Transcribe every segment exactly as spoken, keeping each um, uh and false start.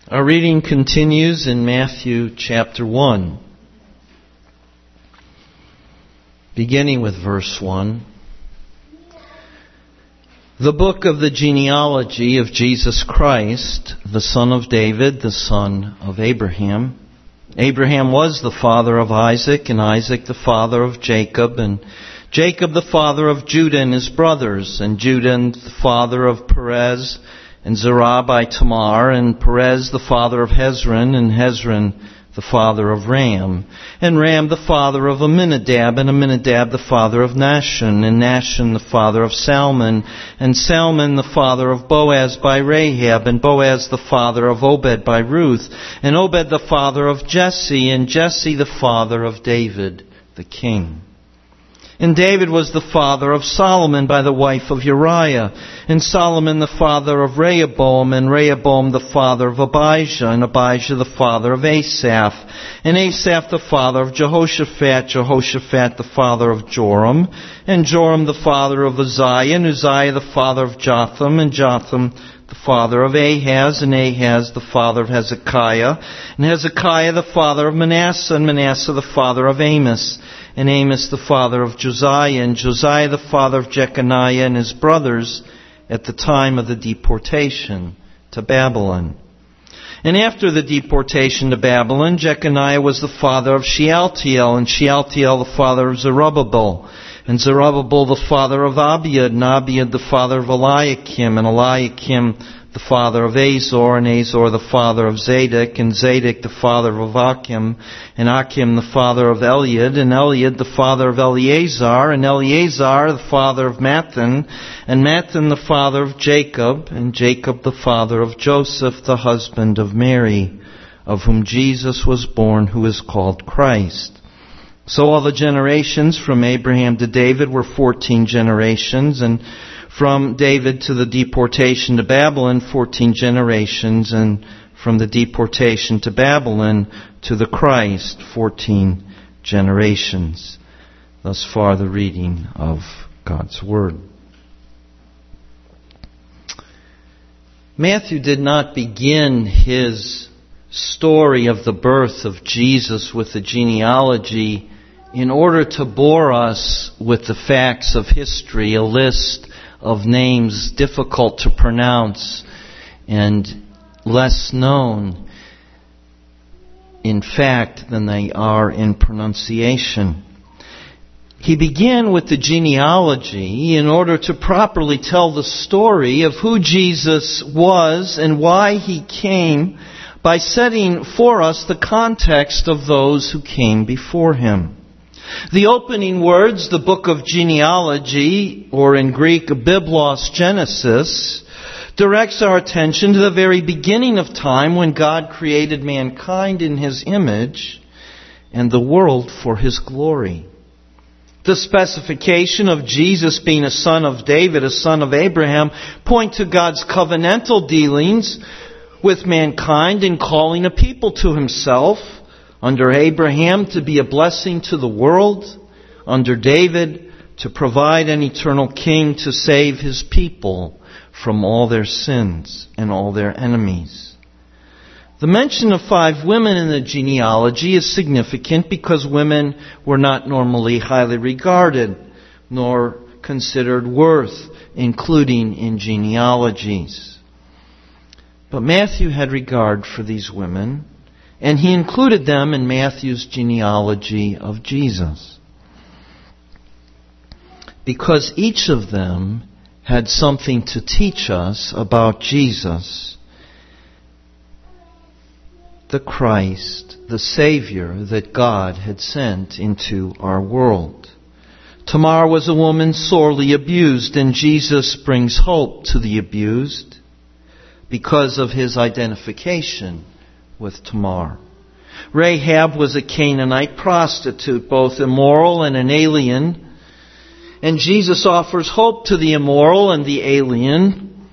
Our reading continues in Matthew chapter one, beginning with verse one. The book of the genealogy of Jesus Christ, the son of David, the son of Abraham. Abraham was the father of Isaac, and Isaac the father of Jacob, and Jacob the father of Judah and his brothers, and Judah the father of Perez, and Zerah by Tamar, and Perez the father of Hezron, and Hezron the father of Ram, and Ram the father of Amminadab, and Amminadab the father of Nahshon, and Nahshon the father of Salmon, and Salmon the father of Boaz by Rahab, and Boaz the father of Obed by Ruth, and Obed the father of Jesse, and Jesse the father of David the king. And David was the father of Solomon by the wife of Uriah, and Solomon the father of Rehoboam, and Rehoboam the father of Abijah, and Abijah the father of Asaph, and Asaph the father of Jehoshaphat, Jehoshaphat the father of Joram, and Joram the father of Uzziah, and Uzziah the father of Jotham, and Jotham the father of Ahaz, and Ahaz the father of Hezekiah, and Hezekiah the father of Manasseh, and Manasseh the father of Amos, and Amos the father of Josiah, and Josiah the father of Jeconiah and his brothers at the time of the deportation to Babylon. And after the deportation to Babylon, Jeconiah was the father of Shealtiel, and Shealtiel the father of Zerubbabel, and Zerubbabel the father of Abiud, and Abiud the father of Eliakim, and Eliakim the father of Azor, and Azor the father of Zadok, and Zadok the father of Achim, and Achim the father of Eliud, and Eliud the father of Eleazar, and Eleazar the father of Matthan, and Matthan the father of Jacob, and Jacob the father of Joseph, the husband of Mary, of whom Jesus was born, who is called Christ. So all the generations from Abraham to David were fourteen generations, and from David to the deportation to Babylon, fourteen generations, and from the deportation to Babylon to the Christ, fourteen generations. Thus far the reading of God's Word. Matthew did not begin his story of the birth of Jesus with the genealogy in order to bore us with the facts of history, a list of names difficult to pronounce and less known in fact than they are in pronunciation. He began with the genealogy in order to properly tell the story of who Jesus was and why He came, by setting for us the context of those who came before Him. The opening words, the book of genealogy, or in Greek, Biblos Genesis, directs our attention to the very beginning of time when God created mankind in His image and the world for His glory. The specification of Jesus being a son of David, a son of Abraham, point to God's covenantal dealings with mankind in calling a people to Himself. Under Abraham, to be a blessing to the world. Under David, to provide an eternal king to save His people from all their sins and all their enemies. The mention of five women in the genealogy is significant because women were not normally highly regarded nor considered worth including in genealogies. But Matthew had regard for these women, and he included them in Matthew's genealogy of Jesus, because each of them had something to teach us about Jesus, the Christ, the Savior that God had sent into our world. Tamar was a woman sorely abused, and Jesus brings hope to the abused because of His identification with Tamar. Rahab was a Canaanite prostitute, both immoral and an alien. And Jesus offers hope to the immoral and the alien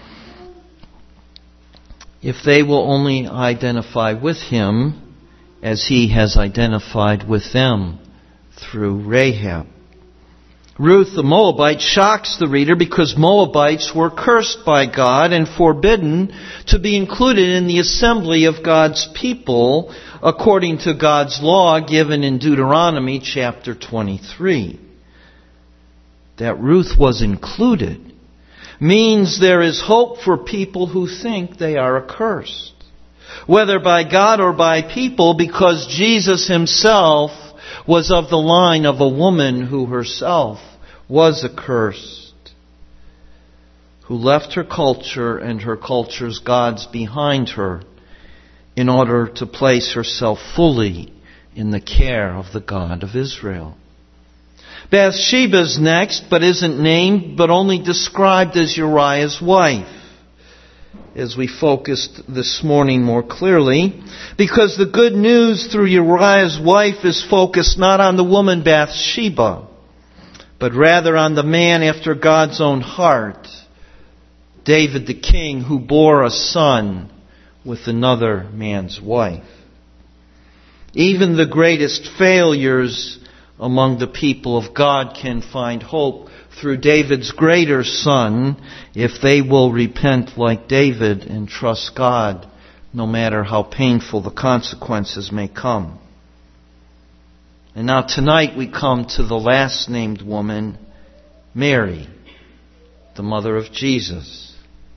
if they will only identify with Him as He has identified with them through Rahab. Ruth the Moabite shocks the reader because Moabites were cursed by God and forbidden to be included in the assembly of God's people according to God's law given in Deuteronomy chapter twenty-three. That Ruth was included means there is hope for people who think they are accursed, whether by God or by people, because Jesus himself was of the line of a woman who herself was accursed, who left her culture and her culture's gods behind her in order to place herself fully in the care of the God of Israel. Bathsheba's next, but isn't named, but only described as Uriah's wife, as we focused this morning more clearly, because the good news through Uriah's wife is focused not on the woman Bathsheba, but rather on the man after God's own heart, David the king, who bore a son with another man's wife. Even the greatest failures among the people of God can find hope through David's greater son if they will repent like David and trust God, no matter how painful the consequences may come. And now tonight we come to the last named woman, Mary, the mother of Jesus.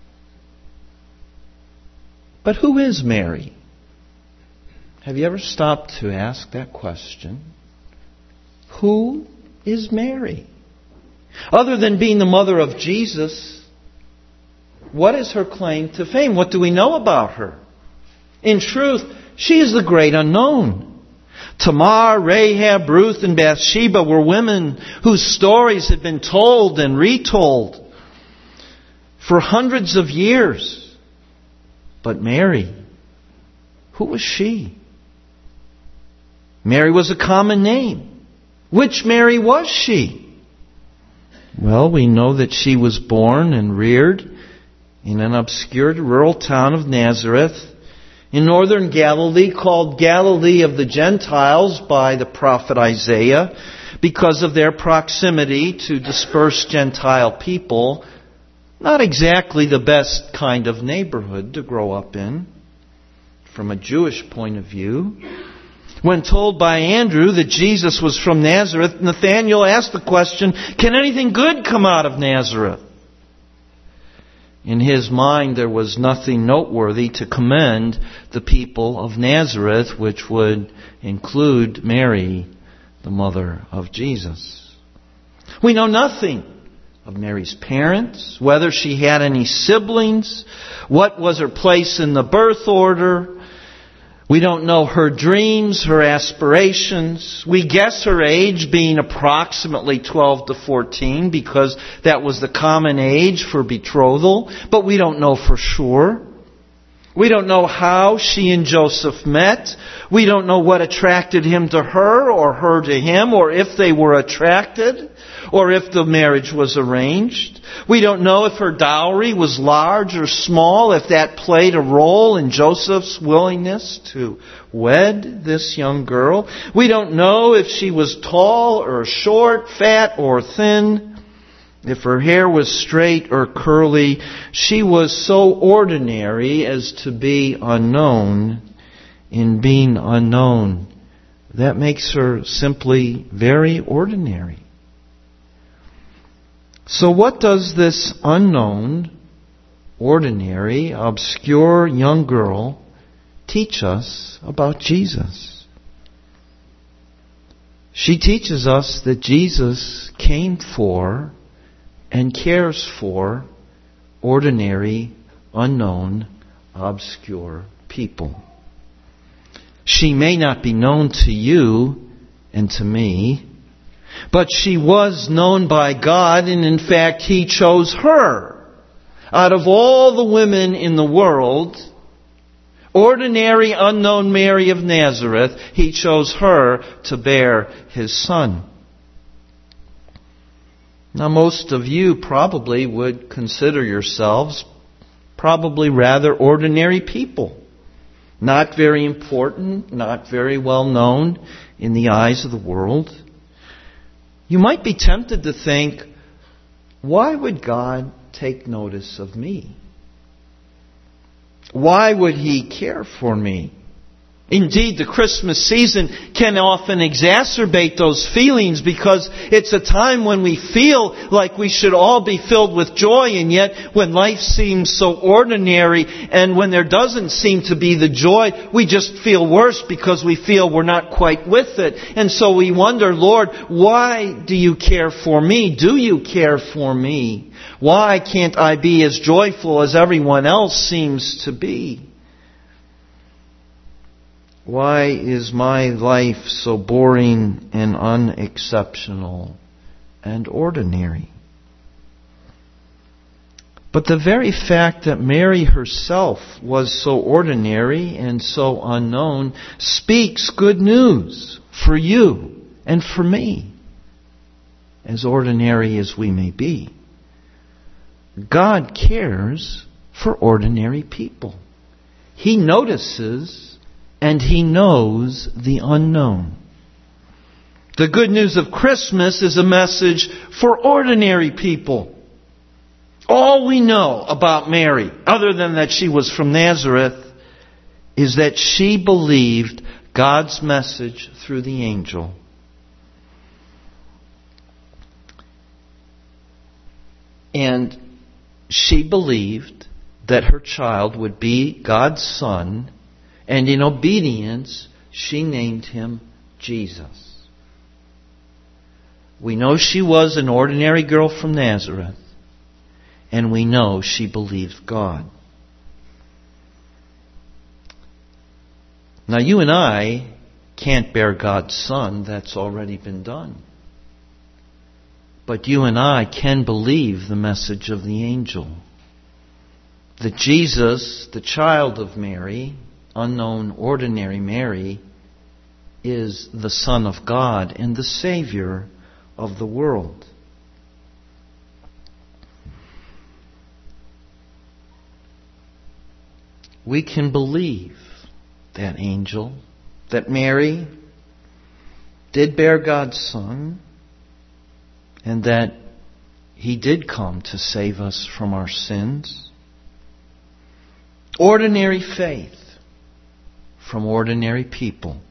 But who is Mary? Have you ever stopped to ask that question? Who is Mary? Other than being the mother of Jesus, what is her claim to fame? What do we know about her? In truth, she is the great unknown. Tamar, Rahab, Ruth, and Bathsheba were women whose stories had been told and retold for hundreds of years. But Mary, who was she? Mary was a common name. Which Mary was she? Well, we know that she was born and reared in an obscure rural town of Nazareth in northern Galilee, called Galilee of the Gentiles by the prophet Isaiah because of their proximity to dispersed Gentile people. Not exactly the best kind of neighborhood to grow up in from a Jewish point of view. When told by Andrew that Jesus was from Nazareth, Nathanael asked the question, can anything good come out of Nazareth? In his mind, there was nothing noteworthy to commend the people of Nazareth, which would include Mary, the mother of Jesus. We know nothing of Mary's parents, whether she had any siblings, what was her place in the birth order. We don't know her dreams, her aspirations. We guess her age being approximately twelve to fourteen because that was the common age for betrothal, but we don't know for sure. We don't know how she and Joseph met. We don't know what attracted him to her or her to him, or if they were attracted, or if the marriage was arranged. We don't know if her dowry was large or small, if that played a role in Joseph's willingness to wed this young girl. We don't know if she was tall or short, fat or thin, if her hair was straight or curly. She was so ordinary as to be unknown. In being unknown, that makes her simply very ordinary. So what does this unknown, ordinary, obscure young girl teach us about Jesus? She teaches us that Jesus came for and cares for ordinary, unknown, obscure people. She may not be known to you and to me, but she was known by God, and in fact He chose her. Out of all the women in the world, ordinary, unknown Mary of Nazareth, He chose her to bear His Son. Now most of you probably would consider yourselves probably rather ordinary people. Not very important, not very well known in the eyes of the world. You might be tempted to think, why would God take notice of me? Why would He care for me? Indeed, the Christmas season can often exacerbate those feelings because it's a time when we feel like we should all be filled with joy, and yet when life seems so ordinary and when there doesn't seem to be the joy, we just feel worse because we feel we're not quite with it. And so we wonder, Lord, why do You care for me? Do You care for me? Why can't I be as joyful as everyone else seems to be? Why is my life so boring and unexceptional and ordinary? But the very fact that Mary herself was so ordinary and so unknown speaks good news for you and for me, as ordinary as we may be. God cares for ordinary people. He notices and He knows the unknown. The good news of Christmas is a message for ordinary people. All we know about Mary, other than that she was from Nazareth, is that she believed God's message through the angel. And she believed that her child would be God's son, and in obedience, she named Him Jesus. We know she was an ordinary girl from Nazareth, and we know she believed God. Now, you and I can't bear God's Son. That's already been done. But you and I can believe the message of the angel. That Jesus, the child of Mary, unknown, ordinary Mary, is the Son of God and the Savior of the world. We can believe that angel, that Mary did bear God's Son, and that He did come to save us from our sins. Ordinary faith from ordinary people.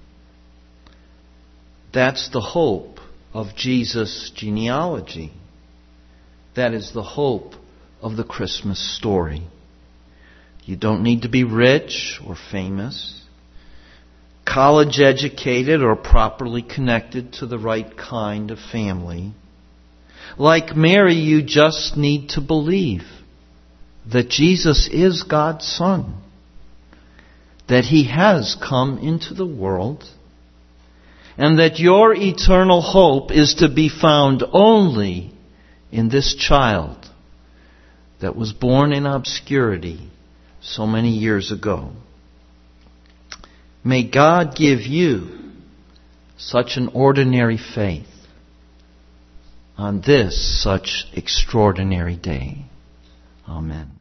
That's the hope of Jesus' genealogy. That is the hope of the Christmas story. You don't need to be rich or famous, college educated, or properly connected to the right kind of family. Like Mary, you just need to believe that Jesus is God's Son, that He has come into the world, and that your eternal hope is to be found only in this child that was born in obscurity so many years ago. May God give you such an ordinary faith on this such extraordinary day. Amen.